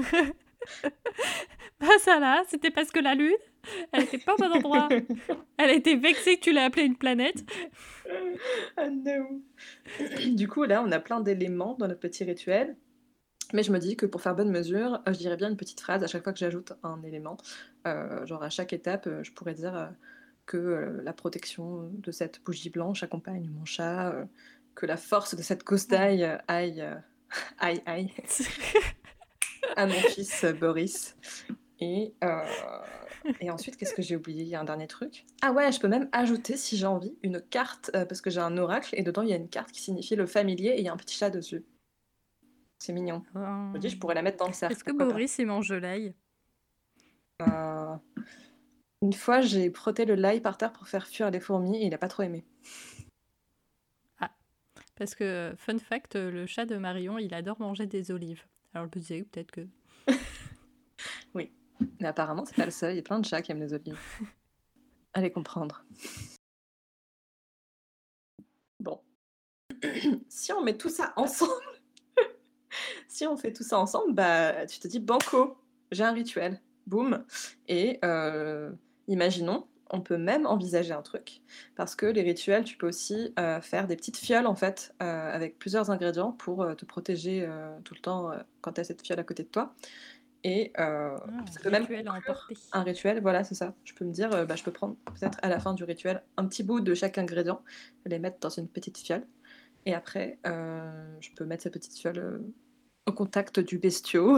Bah ça là, c'était parce que la lune, elle était pas au bon endroit. Elle était vexée que tu l'aies appelée une planète. Ah no. Du coup, là, on a plein d'éléments dans notre petit rituel. Mais je me dis que pour faire bonne mesure, euh, je dirais bien une petite phrase à chaque fois que j'ajoute un élément. Euh, genre à chaque étape, euh, je pourrais dire euh, que euh, la protection de cette bougie blanche accompagne mon chat, euh, que la force de cette gousse d'ail euh, aille, euh, aille, aille à mon fils euh, Boris. Et, euh, et ensuite, qu'est-ce que j'ai oublié? Il y a un dernier truc. Ah ouais, je peux même ajouter, si j'ai envie, une carte, euh, parce que j'ai un oracle, et dedans, il y a une carte qui signifie le familier, et il y a un petit chat dessus. C'est mignon. Je me dis, je pourrais la mettre dans le cercle, Est-ce que pourquoi pas. Boris il mange de l'ail? Euh, Une fois, j'ai frotté le l'ail par terre pour faire fuir les fourmis, et il a pas trop aimé. Ah, parce que, fun fact, le chat de Marion, il adore manger des olives. Alors je me disais, peut-être que... Oui. Mais apparemment, c'est pas le seul, il y a plein de chats qui aiment les olives. Allez comprendre. Bon. Si on met tout ça ensemble, si on fait tout ça ensemble, bah, tu te dis banco, j'ai un rituel, boum. Et euh, imaginons, on peut même envisager un truc, parce que les rituels, tu peux aussi euh, faire des petites fioles en fait, euh, avec plusieurs ingrédients pour euh, te protéger euh, tout le temps euh, quand tu as cette fiole à côté de toi. Et euh, Ah, ça un peut même rituel à conclure emporter. un rituel, voilà, c'est ça. Je peux me dire, euh, bah, je peux prendre peut-être à la fin du rituel un petit bout de chaque ingrédient, les mettre dans une petite fiole. Et après, euh, je peux mettre cette petite fiole euh, au contact du bestiau.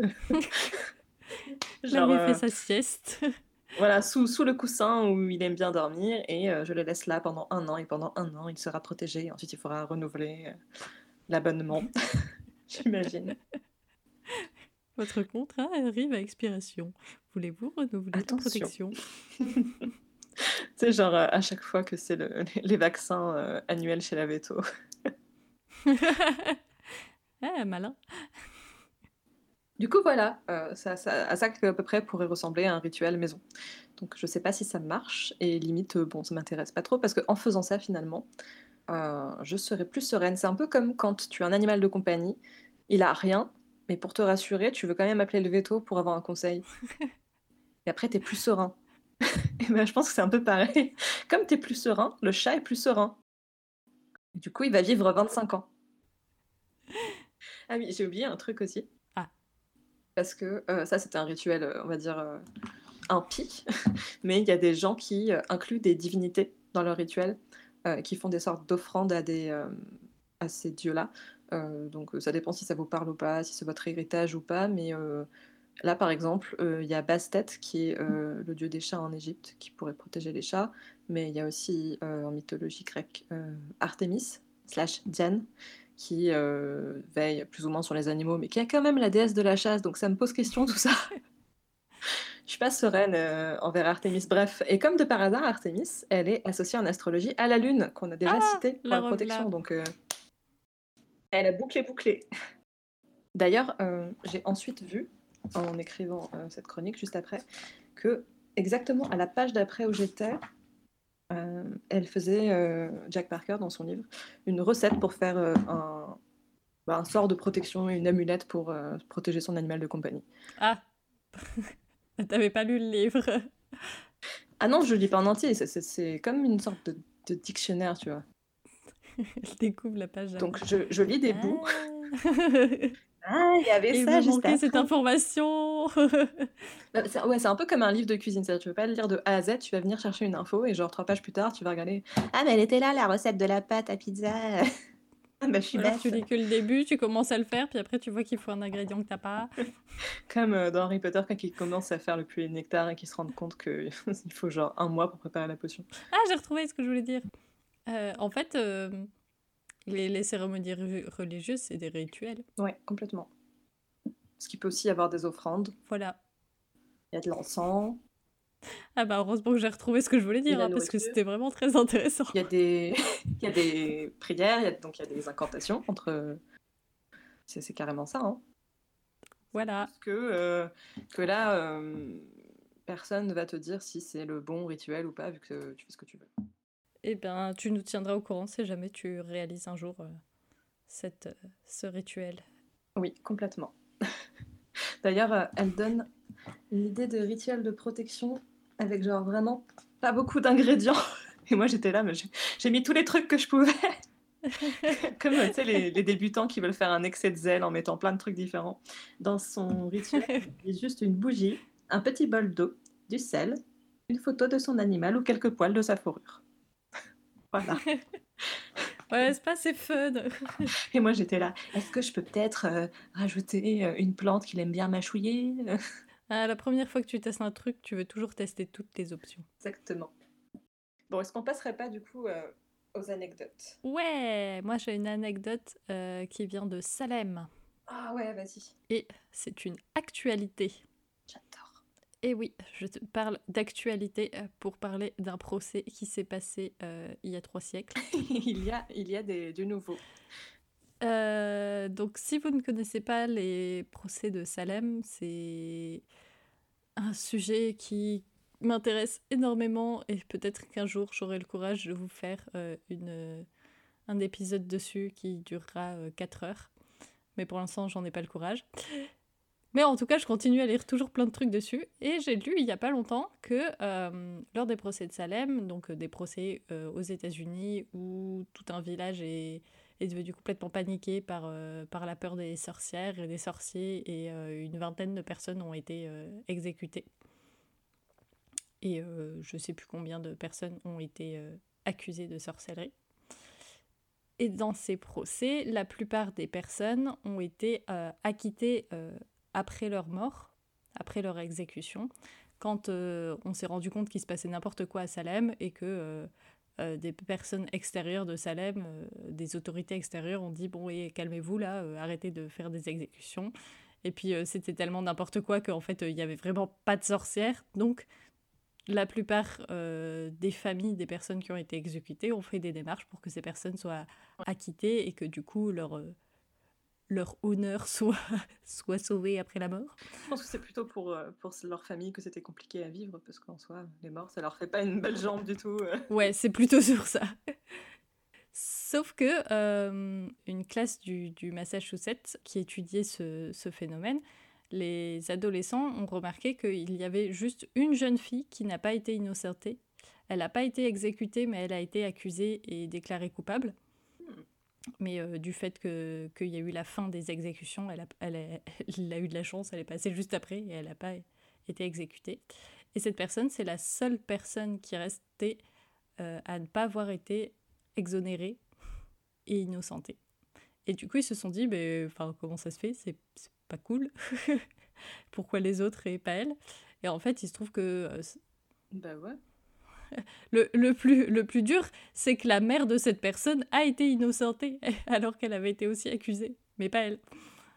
Là où Genre, il fait euh, sa sieste. voilà, sous, sous le coussin où il aime bien dormir. Et euh, je le laisse là pendant un an. Et pendant un an, il sera protégé. Et ensuite, il faudra renouveler euh, l'abonnement. J'imagine. Votre contrat arrive à expiration. Voulez-vous renouveler la Attention. protection? Tu sais, genre, euh, à chaque fois que c'est le, les vaccins euh, annuels chez la Veto. Ah, malin. Du coup, voilà, euh, ça, ça, à ça qu'à peu près pourrait ressembler à un rituel maison. Donc, je sais pas si ça marche, et limite, euh, bon, ça m'intéresse pas trop, parce qu'en faisant ça, finalement, euh, je serai plus sereine. C'est un peu comme quand tu as un animal de compagnie, il a rien, mais pour te rassurer, tu veux quand même appeler le veto pour avoir un conseil. Et après, t'es plus serein. Et ben, je pense que c'est un peu pareil. Comme t'es plus serein, le chat est plus serein. Et du coup, il va vivre vingt-cinq ans. Ah oui, j'ai oublié un truc aussi. Ah. Parce que euh, ça, c'était un rituel, euh, on va dire, euh, impie, mais il y a des gens qui euh, incluent des divinités dans leur rituel, euh, qui font des sortes d'offrandes à, des, euh, à ces dieux-là. Euh, donc euh, ça dépend si ça vous parle ou pas, si c'est votre héritage ou pas, mais euh, là par exemple, euh, il y a Bastet qui est euh, le dieu des chats en Égypte, qui pourrait protéger les chats, mais il y a aussi euh, en mythologie grecque euh, Artémis, slash Diane, qui euh, veille plus ou moins sur les animaux, mais qui est quand même la déesse de la chasse, donc ça me pose question tout ça. Je suis pas sereine euh, envers Artémis. Bref, et comme de par hasard, Artémis, elle est associée en astrologie à la Lune, qu'on a déjà Ah, citée pour la la protection. revelà. Donc, euh, elle a bouclé, bouclé. D'ailleurs, euh, j'ai ensuite vu, en écrivant euh, cette chronique juste après, que exactement à la page d'après où j'étais, euh, elle faisait, euh, Jack Parker, dans son livre, une recette pour faire euh, un, bah, un sort de protection et une amulette pour euh, protéger son animal de compagnie. Ah, t'avais pas lu le livre. Ah non, je le lis pas en entier, c'est- c'est c'est comme une sorte de, de dictionnaire, tu vois. Elle découvre la page Donc après. je, je lis des bouts. Ah. Ah, il y avait Il ça me juste manquait cette après. information. Bah, c'est ouais, c'est un peu comme un livre de cuisine, c'est-à-dire tu veux pas le lire de A à Z, tu vas venir chercher une info et genre trois pages plus tard, tu vas regarder. Ah, mais elle était là, la recette de la pâte à pizza. Ah, bah je suis Alors bête. tu lis que le début, tu commences à le faire, puis après tu vois qu'il faut un ingrédient que t'as pas. Comme euh, dans Harry Potter, quand ils commencent à faire le puits et le nectar et qu'ils se rendent compte qu'il faut genre un mois pour préparer la potion. Ah, j'ai retrouvé ce que je voulais dire. Euh, en fait, euh, les, les cérémonies re- religieuses, c'est des rituels. Ouais, complètement. Parce qu'il peut aussi y avoir des offrandes, Voilà. il y a de l'encens, Ah bah heureusement que j'ai retrouvé ce que je voulais il y a dire, de la hein, parce que nourriture, c'était vraiment très intéressant. il y a des, il y a des prières, il y a... donc il y a des incantations entre. C'est c'est carrément ça, hein. Voilà. Que, euh, que là, euh, personne ne va te dire si c'est le bon rituel ou pas, vu que tu fais ce que tu veux. Eh ben, tu nous tiendras au courant si jamais tu réalises un jour euh, cette, euh, ce rituel. Oui, complètement. D'ailleurs, euh, elle donne une idée de rituel de protection avec genre vraiment pas beaucoup d'ingrédients. Et moi j'étais là, mais j'ai- j'ai mis tous les trucs que je pouvais. Comme tu sais, les, les débutants qui veulent faire un excès de zèle en mettant plein de trucs différents. Dans son rituel, il y a juste une bougie, un petit bol d'eau, du sel, une photo de son animal ou quelques poils de sa fourrure. Voilà. Ouais, c'est pas assez fun. Et moi j'étais là, est-ce que je peux peut-être euh, rajouter euh, une plante qu'il aime bien mâchouiller? Ah, la première fois que tu testes un truc, tu veux toujours tester toutes les options. Exactement. Bon, est-ce qu'on passerait pas du coup euh, aux anecdotes? Ouais, moi j'ai une anecdote euh, qui vient de Salem. Ah ouais, vas-y. Et c'est une actualité. J'adore. Et oui, je te parle d'actualité euh, pour parler d'un procès qui s'est passé euh, il y a trois siècles. il y a, il y a des, du nouveau. Euh, donc si vous ne connaissez pas les procès de Salem, c'est un sujet qui m'intéresse énormément et peut-être qu'un jour j'aurai le courage de vous faire euh, une, un épisode dessus qui durera euh, quatre heures. Mais pour l'instant, j'en ai pas le courage. Mais en tout cas, je continue à lire toujours plein de trucs dessus. Et j'ai lu il y a pas longtemps que euh, lors des procès de Salem, donc euh, des procès euh, aux États-Unis où tout un village est, est devenu complètement paniqué par, euh, par la peur des sorcières et des sorciers, et euh, une vingtaine de personnes ont été euh, exécutées. Et euh, je sais plus combien de personnes ont été euh, accusées de sorcellerie. Et dans ces procès, la plupart des personnes ont été euh, acquittées euh, après leur mort, après leur exécution, quand euh, on s'est rendu compte qu'il se passait n'importe quoi à Salem et que euh, euh, des personnes extérieures de Salem, euh, des autorités extérieures ont dit « Bon, et calmez-vous là, euh, arrêtez de faire des exécutions ». Et puis euh, c'était tellement n'importe quoi qu'en fait, il euh, n'y avait vraiment pas de sorcières. Donc la plupart euh, des familles des personnes qui ont été exécutées ont fait des démarches pour que ces personnes soient acquittées et que du coup leur, euh, leur honneur soit, soit sauvé après la mort. Je pense que c'est plutôt pour, euh, pour leur famille que c'était compliqué à vivre, parce qu'en soi, les morts, ça leur fait pas une belle jambe du tout. euh. Ouais, c'est plutôt sur ça. Sauf que euh, une classe du, du Massachusetts qui étudiait ce, ce phénomène, les adolescents ont remarqué qu'il y avait juste une jeune fille qui n'a pas été innocentée. Elle n'a pas été exécutée, mais elle a été accusée et déclarée coupable. Mais euh, du fait que, qu'il y a eu la fin des exécutions, elle a, elle, a, elle a eu de la chance, elle est passée juste après et elle n'a pas été exécutée. Et cette personne, c'est la seule personne qui est restée euh, à ne pas avoir été exonérée et innocentée. Et du coup, ils se sont dit, bah, enfin, comment ça se fait? C'est, c'est pas cool. Pourquoi les autres et pas elle? Et en fait, il se trouve que euh, Bah ouais. le, le, plus, le plus dur, c'est que la mère de cette personne a été innocentée, alors qu'elle avait été aussi accusée, mais pas elle.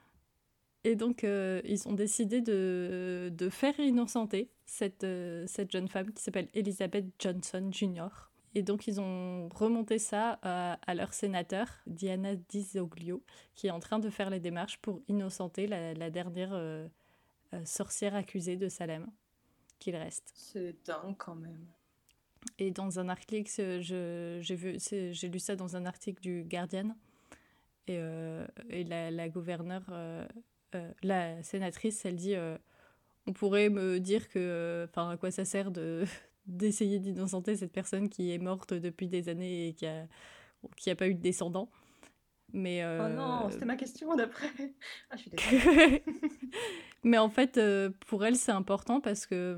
Et donc, euh, ils ont décidé de, de faire innocenter cette, euh, cette jeune femme qui s'appelle Elizabeth Johnson junior Et donc, ils ont remonté ça à, à leur sénateur, Diana Dizoglio, qui est en train de faire les démarches pour innocenter la, la dernière euh, euh, sorcière accusée de Salem, qu'il reste. C'est dingue quand même. Et dans un article, je, j'ai, vu, c'est, j'ai lu ça dans un article du Guardian, et, euh, et la, la gouverneure... Euh, Euh, la sénatrice, elle dit euh, on pourrait me dire que, enfin, à quoi ça sert de d'essayer d'innocenter cette personne qui est morte depuis des années et qui a qui a pas eu de descendants. Mais euh... oh non, c'était ma question d'après. Ah, je suis désolée. Mais en fait, euh, pour elle, c'est important parce que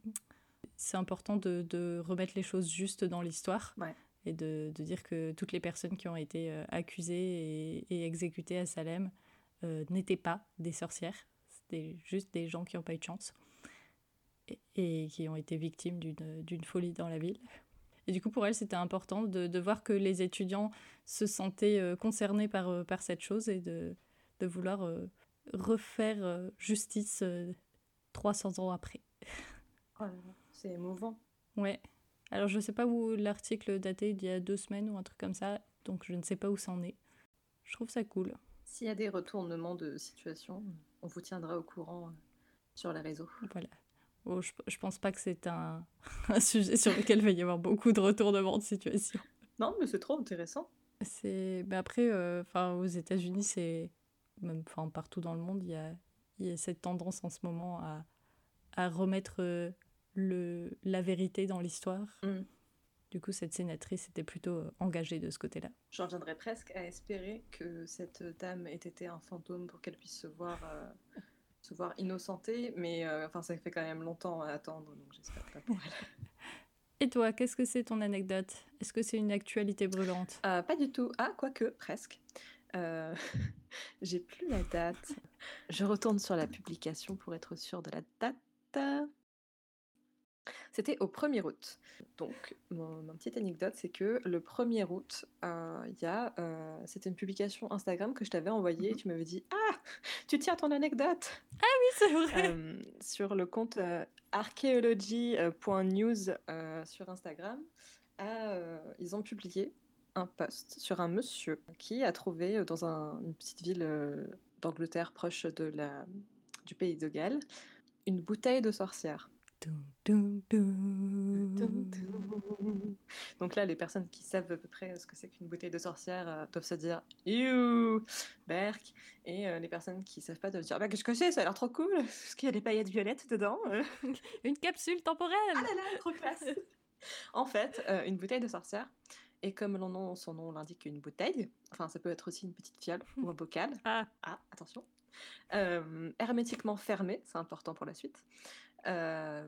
c'est important de, de remettre les choses justes dans l'histoire. Ouais. Et de, de dire que toutes les personnes qui ont été euh, accusées et, et exécutées à Salem Euh, n'étaient pas des sorcières, c'était juste des gens qui n'ont pas eu de chance et, et qui ont été victimes d'une, d'une folie dans la ville. Et du coup, pour elle, c'était important de, de voir que les étudiants se sentaient euh, concernés par, euh, par cette chose et de, de vouloir euh, refaire euh, justice euh, trois cents ans après. Oh là là, c'est émouvant. Ouais. Alors, je ne sais pas où l'article datait d'il y a deux semaines ou un truc comme ça, donc je ne sais pas où ça en est. Je trouve ça cool. S'il y a des retournements de situation, on vous tiendra au courant sur les réseaux. Voilà. Oh, je, je pense pas que c'est un, un sujet sur lequel il va y avoir beaucoup de retournements de situation. Non, mais c'est trop intéressant. C'est... Mais après, euh, aux États-Unis, c'est... Même partout dans le monde, il y a, il y a cette tendance en ce moment à, à remettre euh, le, la vérité dans l'histoire. Mm. Du coup, cette sénatrice était plutôt engagée de ce côté-là. J'en viendrais presque à espérer que cette dame ait été un fantôme pour qu'elle puisse se voir, euh, se voir innocentée, mais euh, enfin, ça fait quand même longtemps à attendre, donc j'espère pas pour elle. Et toi, qu'est-ce que c'est ton anecdote? Est-ce que c'est une actualité brûlante? euh, Pas du tout. Ah, quoique, presque. Euh, j'ai plus la date. Je retourne sur la publication pour être sûre de la date. C'était au premier août. Donc, mon, mon petite anecdote, c'est que le premier août, euh, y a, euh, c'était une publication Instagram que je t'avais envoyée. Mm-hmm. Et tu m'avais dit « Ah, tu tiens ton anecdote !» Ah oui, c'est vrai. euh, Sur le compte euh, archaeology point news euh, sur Instagram, euh, ils ont publié un post sur un monsieur qui a trouvé dans un, une petite ville euh, d'Angleterre proche de la, du pays de Galles une bouteille de sorcière. Dum, dum, dum. Dum, dum. Donc là, les personnes qui savent à peu près ce que c'est qu'une bouteille de sorcière euh, doivent se dire « You, Berk !» Et euh, les personnes qui savent pas doivent dire « Bah, qu'est-ce que c'est? Ça a l'air trop cool! Est-ce qu'il y a des paillettes violettes dedans ?» Une capsule temporelle! Ah là là, trop classe! En fait, euh, une bouteille de sorcière, et comme son nom, son nom l'indique, une bouteille, enfin ça peut être aussi une petite fiole ou un bocal. Ah, ah attention. Euh, hermétiquement fermée, c'est important pour la suite. Euh,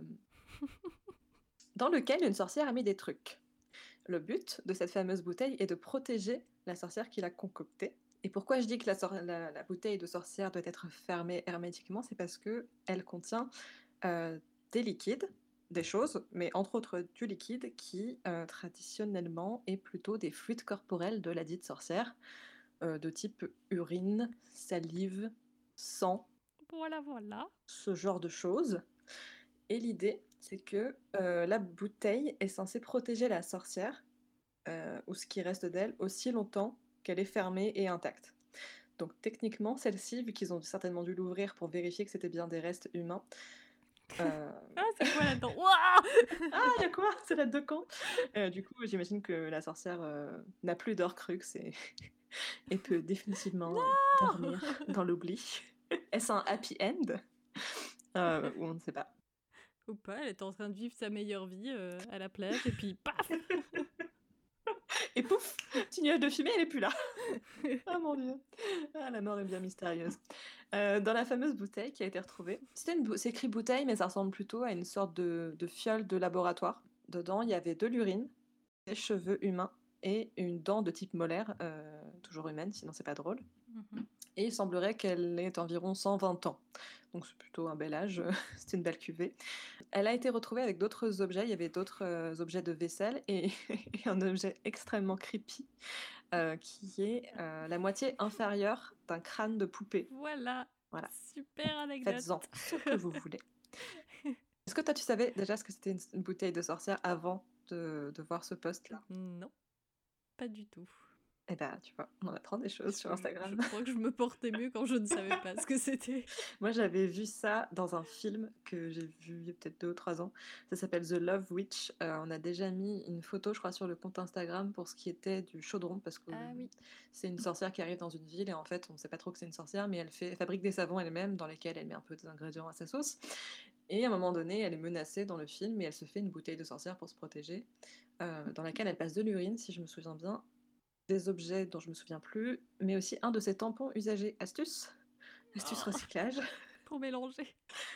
dans lequel une sorcière a mis des trucs. Le but de cette fameuse bouteille est de protéger la sorcière qui l'a concoctée. Et pourquoi je dis que la, sor- la, la bouteille de sorcière doit être fermée hermétiquement, c'est parce qu'elle contient euh, des liquides, des choses, mais entre autres du liquide qui euh, traditionnellement est plutôt des fluides corporels de la dite sorcière, euh, de type urine, salive, sang. Voilà, voilà. Ce genre de choses. Et l'idée, c'est que euh, la bouteille est censée protéger la sorcière, euh, ou ce qui reste d'elle, aussi longtemps qu'elle est fermée et intacte. Donc techniquement, celle-ci, vu qu'ils ont certainement dû l'ouvrir pour vérifier que c'était bien des restes humains... Euh... ah, c'est quoi là-dedans? Ah, il y a quoi? C'est la de camp euh, Du coup, j'imagine que la sorcière euh, n'a plus d'Horcrux et... et peut définitivement euh, dormir dans l'oubli. Est-ce un happy end euh, Ou on ne sait pas. Ou pas, elle est en train de vivre sa meilleure vie euh, à la plage, et puis paf. Et pouf, petit nuage de fumée, elle est plus là. Ah mon dieu. Ah, la mort est bien mystérieuse. Euh, dans la fameuse bouteille qui a été retrouvée. C'était une bou- C'est écrit bouteille, mais ça ressemble plutôt à une sorte de, de fiole de laboratoire. Dedans, il y avait de l'urine, des cheveux humains et une dent de type molaire, euh, toujours humaine, sinon c'est pas drôle. Mhm. Et il semblerait qu'elle ait environ cent vingt ans. Donc c'est plutôt un bel âge, c'est une belle cuvée. Elle a été retrouvée avec d'autres objets, il y avait d'autres euh, objets de vaisselle et, et un objet extrêmement creepy euh, qui est euh, la moitié inférieure d'un crâne de poupée. Voilà. Voilà. Super anecdote. Faites-en ce que vous voulez. Est-ce que toi tu savais déjà ce que c'était une, une bouteille de sorcière avant de, de voir ce post-là? Non, pas du tout. Eh ben, tu vois, on apprend des choses sur Je- Instagram. Je crois que je me portais mieux quand je ne savais pas ce que c'était. Moi, j'avais vu ça dans un film que j'ai vu il y a peut-être deux ou trois ans. Ça s'appelle The Love Witch. Euh, on a déjà mis une photo, je crois, sur le compte Instagram pour ce qui était du chaudron, parce que Ah oui. c'est une sorcière qui arrive dans une ville et en fait, on ne sait pas trop que c'est une sorcière, mais elle, fait, elle fabrique des savons elle-même dans lesquels elle met un peu des ingrédients à sa sauce. Et à un moment donné, elle est menacée dans le film et elle se fait une bouteille de sorcière pour se protéger, euh, dans laquelle elle passe de l'urine, si je me souviens bien, des objets dont je me souviens plus, mais aussi un de ses tampons usagés. Astuce, astuce Oh. recyclage. Pour mélanger.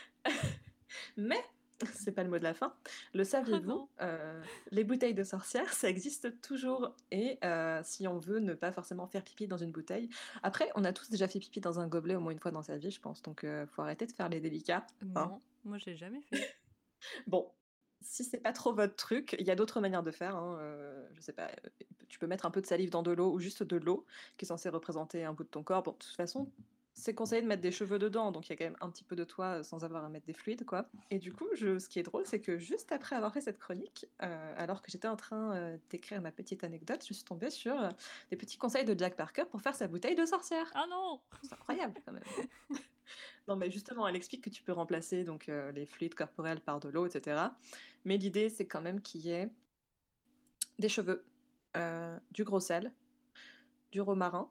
Mais c'est pas le mot de la fin. Le Oh saviez-vous non. euh, Les bouteilles de sorcières, ça existe toujours. Et euh, si on veut ne pas forcément faire pipi dans une bouteille, après, on a tous déjà fait pipi dans un gobelet au moins une fois dans sa vie, je pense. Donc, euh, faut arrêter de faire les délicats. hein. Non, moi j'ai jamais fait. Bon, si c'est pas trop votre truc, il y a d'autres manières de faire. hein, euh, je sais pas, euh, tu peux mettre un peu de salive dans de l'eau ou juste de l'eau qui est censée représenter un bout de ton corps. Bon, de toute façon, c'est conseillé de mettre des cheveux dedans, donc il y a quand même un petit peu de toi euh, sans avoir à mettre des fluides, quoi. Et du coup, je, ce qui est drôle, c'est que juste après avoir fait cette chronique, euh, alors que j'étais en train euh, d'écrire ma petite anecdote, je suis tombée sur euh, des petits conseils de Jack Parker pour faire sa bouteille de sorcière. Ah non. C'est incroyable quand même. Non, mais justement, elle explique que tu peux remplacer donc euh, les fluides corporels par de l'eau, et cetera. Mais l'idée, c'est quand même qu'il y ait des cheveux, euh, du gros sel, du romarin,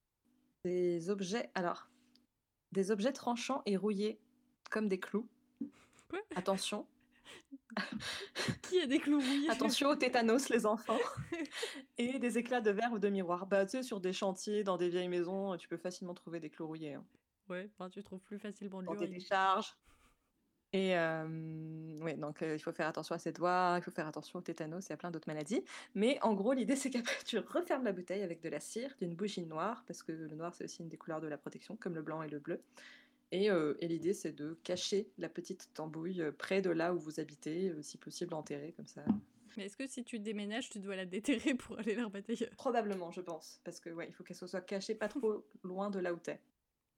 des objets, alors, des objets tranchants et rouillés comme des clous. Quoi? Attention, Qui a des clous rouillés? attention au tétanos, les enfants. Et des éclats de verre ou de miroir. Bah, tu sais, sur des chantiers, dans des vieilles maisons, tu peux facilement trouver des clous rouillés. hein. Ouais, enfin, tu trouves plus facilement de Dans tes l'urine. décharges. Et euh, ouais, donc euh, il faut faire attention à ses doigts, il faut faire attention au tétanos et à plein d'autres maladies. Mais en gros, l'idée, c'est qu'après, tu refermes la bouteille avec de la cire, d'une bougie noire, parce que le noir, c'est aussi une des couleurs de la protection, comme le blanc et le bleu. Et, euh, et l'idée, c'est de cacher la petite tambouille euh, près de là où vous habitez, euh, si possible enterrée, comme ça. Mais est-ce que si tu déménages, tu dois la déterrer pour aller la remettre ailleurs? Probablement, je pense, parce que ouais, il faut qu'elle soit cachée pas trop loin de là où t'es.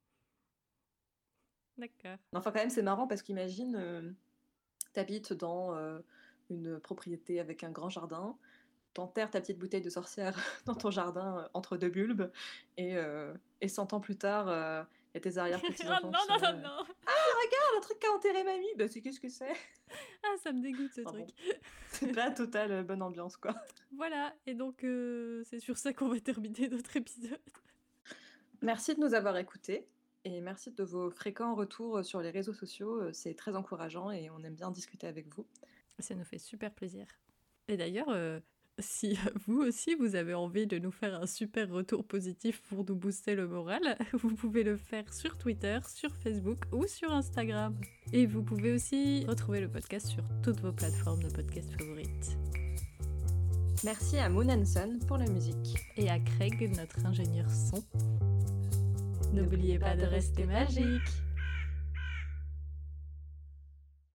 D'accord. Enfin, quand même, c'est marrant parce qu'imagine, euh, t'habites dans euh, une propriété avec un grand jardin, t'enterres ta petite bouteille de sorcière dans ton jardin euh, entre deux bulbes, et, euh, et cent ans plus tard, il y a tes Oh arrière-petits-enfants non, qui non, sont là, non, euh, non. Ah, le truc qu'a enterré mamie, bah c'est qu'est-ce que c'est? Ah, ça me dégoûte ce Ah truc. bon. C'est pas total euh, bonne ambiance, quoi. Voilà, et donc euh, c'est sur ça qu'on va terminer notre épisode. Merci de nous avoir écoutés. Et merci de vos fréquents retours sur les réseaux sociaux, euh, c'est très encourageant et on aime bien discuter avec vous. Ça nous fait super plaisir. Et d'ailleurs, euh, si vous aussi vous avez envie de nous faire un super retour positif pour nous booster le moral, vous pouvez le faire sur Twitter, sur Facebook ou sur Instagram. Et vous pouvez aussi retrouver le podcast sur toutes vos plateformes de podcast favorites. Merci à Moon and Sun pour la musique. Et à Craig, notre ingénieur son. N'oubliez pas de rester magique.